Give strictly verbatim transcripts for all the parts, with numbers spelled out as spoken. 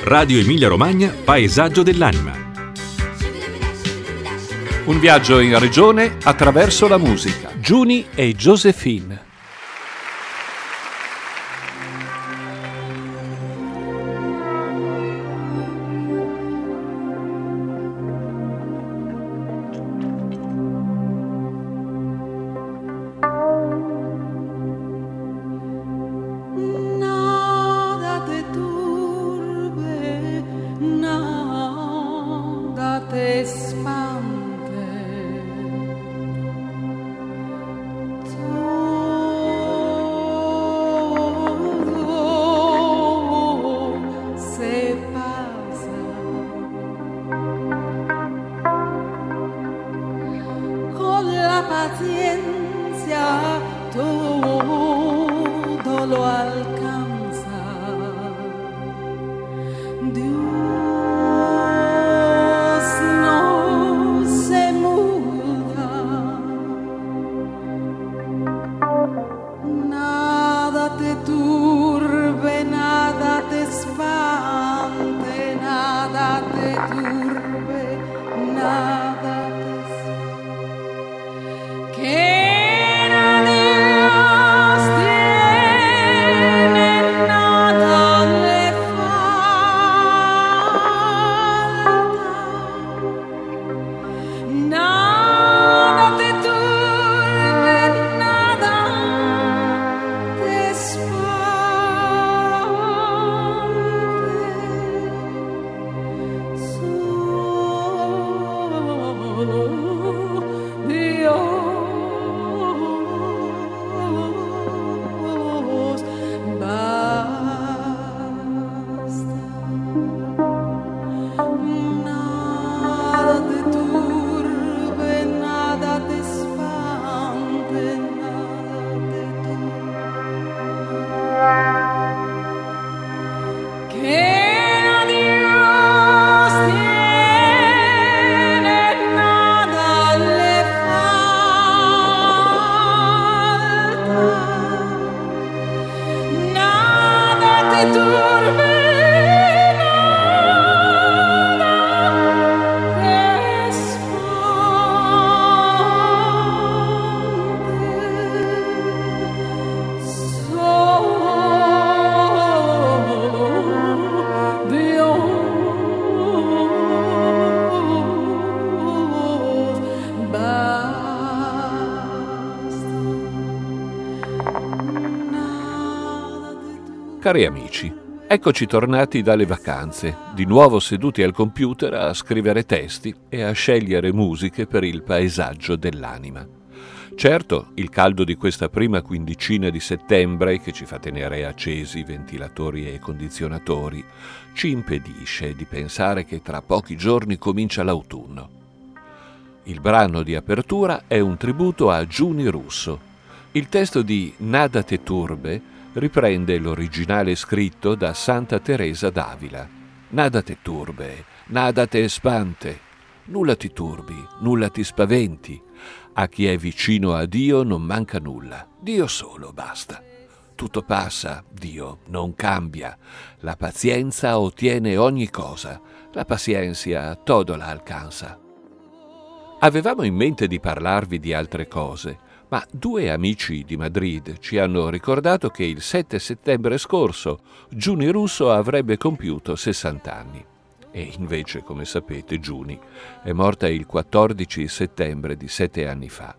Radio Emilia Romagna, Paesaggio dell'Anima. Un viaggio in regione attraverso la musica. Giuni e Josephine. Cari amici, eccoci tornati dalle vacanze, di nuovo seduti al computer a scrivere testi e a scegliere musiche per il paesaggio dell'anima. Certo, il caldo di questa prima quindicina di settembre, che ci fa tenere accesi ventilatori e condizionatori, ci impedisce di pensare che tra pochi giorni comincia l'autunno. Il brano di apertura è un tributo a Giuni Russo. Il testo di Nada te turbe riprende l'originale scritto da Santa Teresa d'Avila. Nada te turbe, nada te espante, nulla ti turbi, nulla ti spaventi. A chi è vicino a Dio non manca nulla, Dio solo basta. Tutto passa, Dio non cambia. La pazienza ottiene ogni cosa, la pazienza todo la alcanza. Avevamo in mente di parlarvi di altre cose, ma due amici di Madrid ci hanno ricordato che il sette settembre scorso Giuni Russo avrebbe compiuto sessanta anni. E invece, come sapete, Giuni è morta il quattordici settembre di sette anni fa.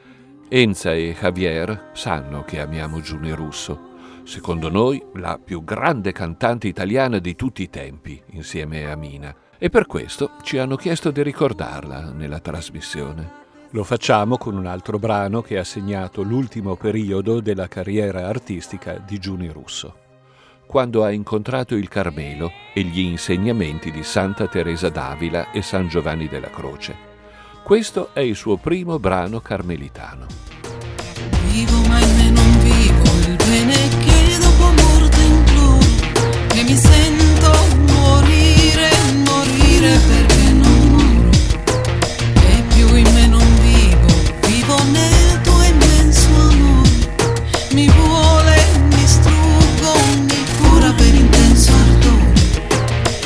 Enza e Javier sanno che amiamo Giuni Russo. Secondo noi, la più grande cantante italiana di tutti i tempi, insieme a Mina. E per questo ci hanno chiesto di ricordarla nella trasmissione. Lo facciamo con un altro brano che ha segnato l'ultimo periodo della carriera artistica di Giuni Russo, quando ha incontrato il Carmelo e gli insegnamenti di Santa Teresa d'Avila e San Giovanni della Croce. Questo è il suo primo brano carmelitano. Vivo ma in me non vivo il bene che dopo morte imploro, che mi sento morire, morire perché non moro, e più in me non nel tuo immenso amore, mi vuole, mi struggo, mi cura per intenso ardore,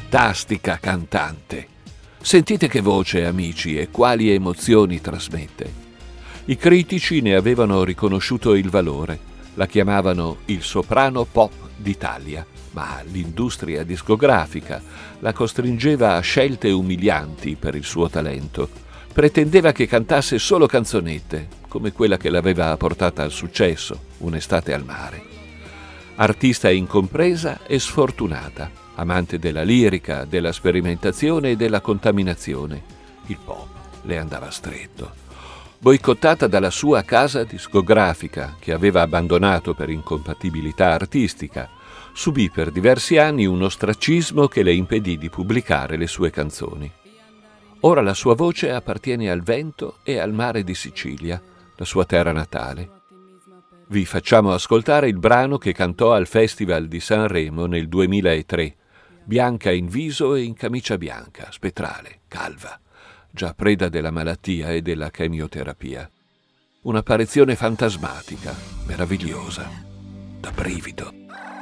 fantastica cantante. Sentite che voce, amici, e quali emozioni trasmette. I critici ne avevano riconosciuto il valore, la chiamavano il soprano pop d'Italia, ma l'industria discografica la costringeva a scelte umilianti per il suo talento. Pretendeva che cantasse solo canzonette, come quella che l'aveva portata al successo, Un'estate al mare. Artista incompresa e sfortunata, amante della lirica, della sperimentazione e della contaminazione, il pop le andava stretto. Boicottata dalla sua casa discografica, che aveva abbandonato per incompatibilità artistica, subì per diversi anni un ostracismo che le impedì di pubblicare le sue canzoni. Ora la sua voce appartiene al vento e al mare di Sicilia, la sua terra natale. Vi facciamo ascoltare il brano che cantò al Festival di Sanremo nel duemilatré, bianca in viso e in camicia bianca, spettrale, calva, già preda della malattia e della chemioterapia. Un'apparizione fantasmatica, meravigliosa, da brivido.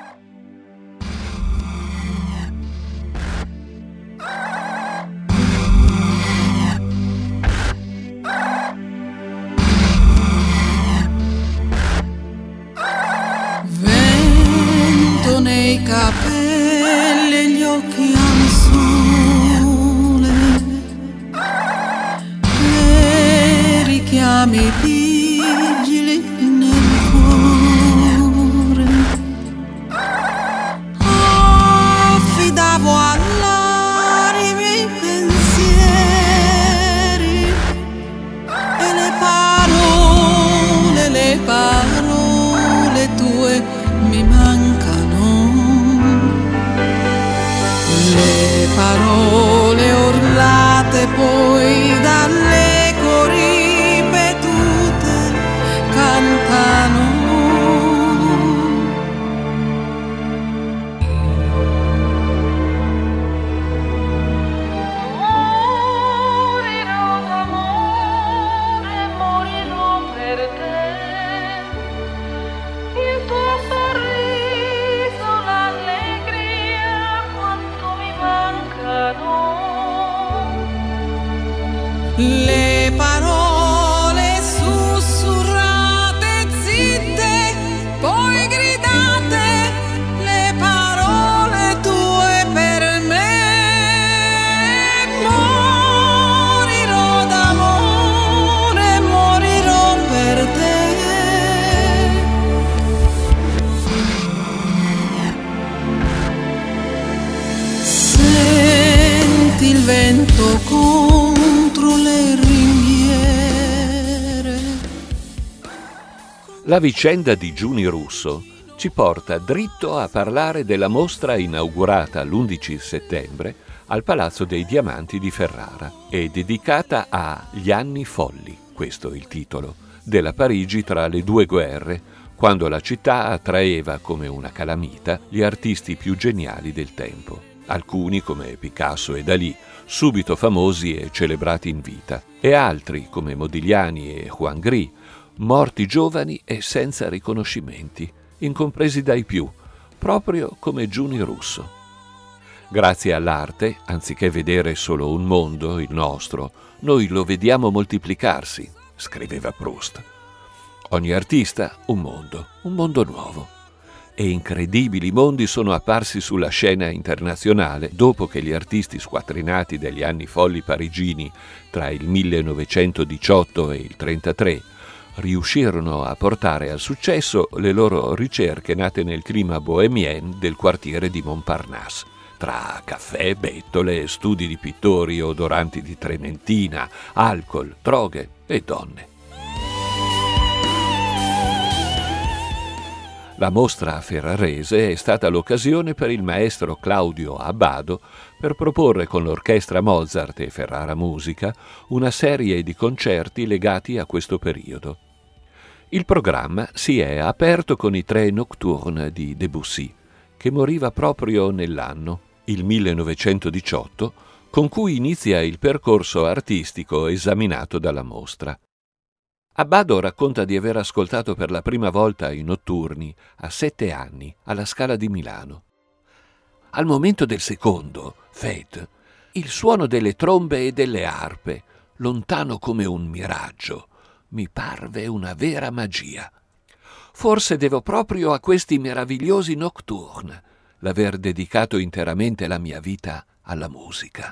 Vento nei capelli e gli occhi al sole, e richiami vigili nel cuore. Affidavo all'aria i miei pensieri e le parole, le parole tue mi mancano. Le parole urlate poi dall'eco ripetute cantano. Morirò d'amore, morirò per te. Il tuo sorriso, l'allegria, quanto mi mancano. Le parole sussurrate, zitte, poi gridate, le parole tue per me. Morirò d'amore, morirò per te. Senti il vento contro le ringhiere. La vicenda di Giuni Russo ci porta dritto a parlare della mostra inaugurata l'undici settembre al Palazzo dei Diamanti di Ferrara e dedicata a Gli anni folli, questo è il titolo, della Parigi tra le due guerre, quando la città attraeva come una calamita gli artisti più geniali del tempo. Alcuni, come Picasso e Dalì, subito famosi e celebrati in vita, e altri, come Modigliani e Juan Gris, morti giovani e senza riconoscimenti, incompresi dai più, proprio come Giuni Russo. Grazie all'arte, anziché vedere solo un mondo, il nostro, noi lo vediamo moltiplicarsi, scriveva Proust. Ogni artista un mondo, un mondo nuovo. E incredibili mondi sono apparsi sulla scena internazionale dopo che gli artisti squattrinati degli anni folli parigini tra il millenovecentodiciotto e il trentatré riuscirono a portare al successo le loro ricerche nate nel clima bohemien del quartiere di Montparnasse, tra caffè, bettole, studi di pittori odoranti di trementina, alcol, droghe e donne. La mostra ferrarese è stata l'occasione per il maestro Claudio Abbado per proporre con l'orchestra Mozart e Ferrara Musica una serie di concerti legati a questo periodo. Il programma si è aperto con i tre nocturne di Debussy, che moriva proprio nell'anno, il millenovecentodiciotto, con cui inizia il percorso artistico esaminato dalla mostra. Abbado racconta di aver ascoltato per la prima volta i notturni a sette anni alla Scala di Milano. Al momento del secondo, Fate, il suono delle trombe e delle arpe, lontano come un miraggio, mi parve una vera magia. Forse devo proprio a questi meravigliosi nocturne l'aver dedicato interamente la mia vita alla musica.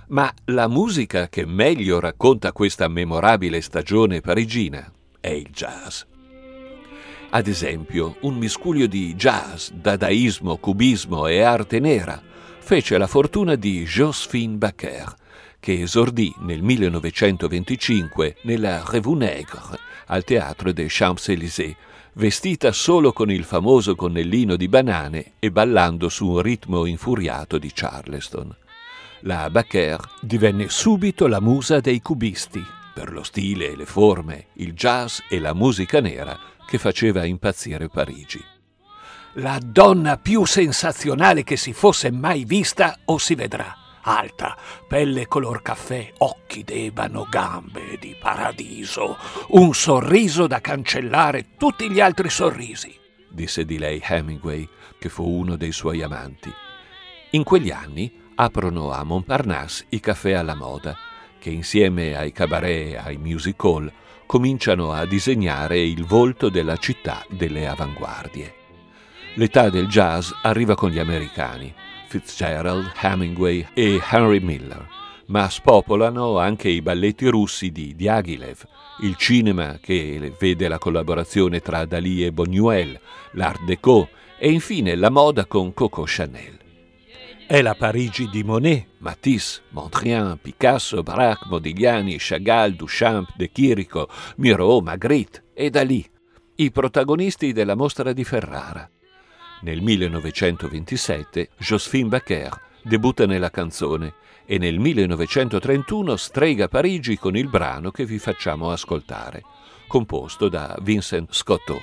Ma la musica che meglio racconta questa memorabile stagione parigina è il jazz. Ad esempio, un miscuglio di jazz, dadaismo, cubismo e arte nera fece la fortuna di Joséphine Baker, che esordì nel millenovecentoventicinque nella Revue Nègre al Théâtre des Champs-Élysées, vestita solo con il famoso gonnellino di banane e ballando su un ritmo infuriato di Charleston. La Baker divenne subito la musa dei cubisti, per lo stile e le forme, il jazz e la musica nera che faceva impazzire Parigi. La donna più sensazionale che si fosse mai vista o si vedrà. Alta, pelle color caffè, occhi d'ebano, gambe di paradiso, un sorriso da cancellare tutti gli altri sorrisi, disse di lei Hemingway, che fu uno dei suoi amanti. In quegli anni aprono a Montparnasse i caffè alla moda, che insieme ai cabaret e ai music hall cominciano a disegnare il volto della città delle avanguardie. L'età del jazz arriva con gli americani, Fitzgerald, Hemingway e Henry Miller, ma spopolano anche i balletti russi di Diaghilev, il cinema che vede la collaborazione tra Dalí e Buñuel, l'Art Déco e infine la moda con Coco Chanel. È la Parigi di Monet, Matisse, Mondrian, Picasso, Braque, Modigliani, Chagall, Duchamp, De Chirico, Miro, Magritte e Dalí, i protagonisti della mostra di Ferrara. Nel millenovecentoventisette Joséphine Baker debutta nella canzone e nel millenovecentotrentuno strega Parigi con il brano che vi facciamo ascoltare, composto da Vincent Scotto.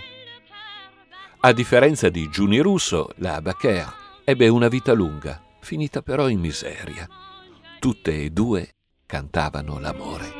A differenza di Giuni Russo, la Baker ebbe una vita lunga, finita però in miseria. Tutte e due cantavano l'amore.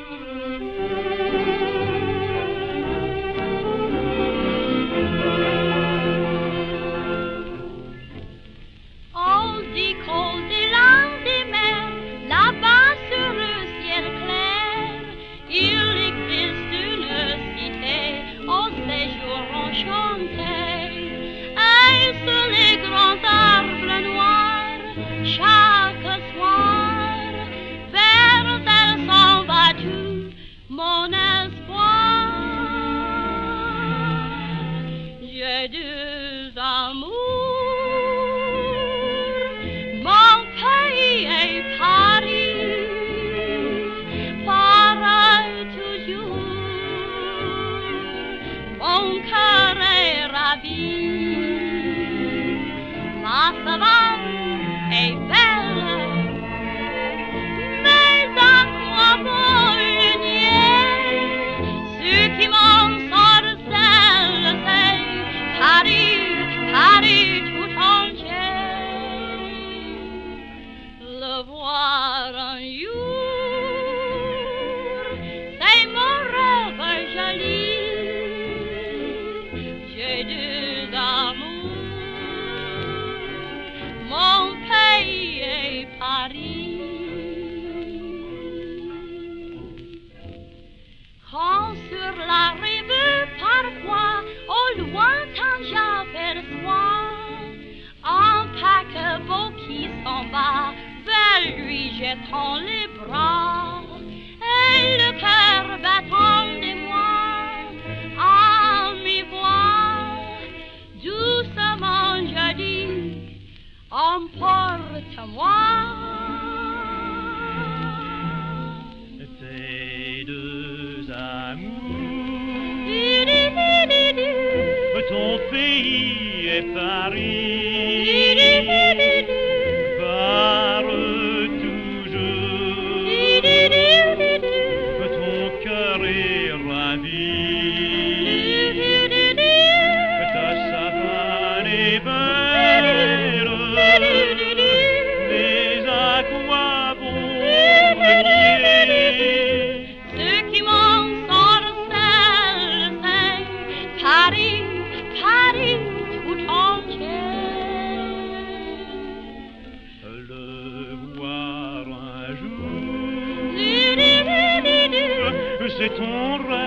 C'est ton rêve.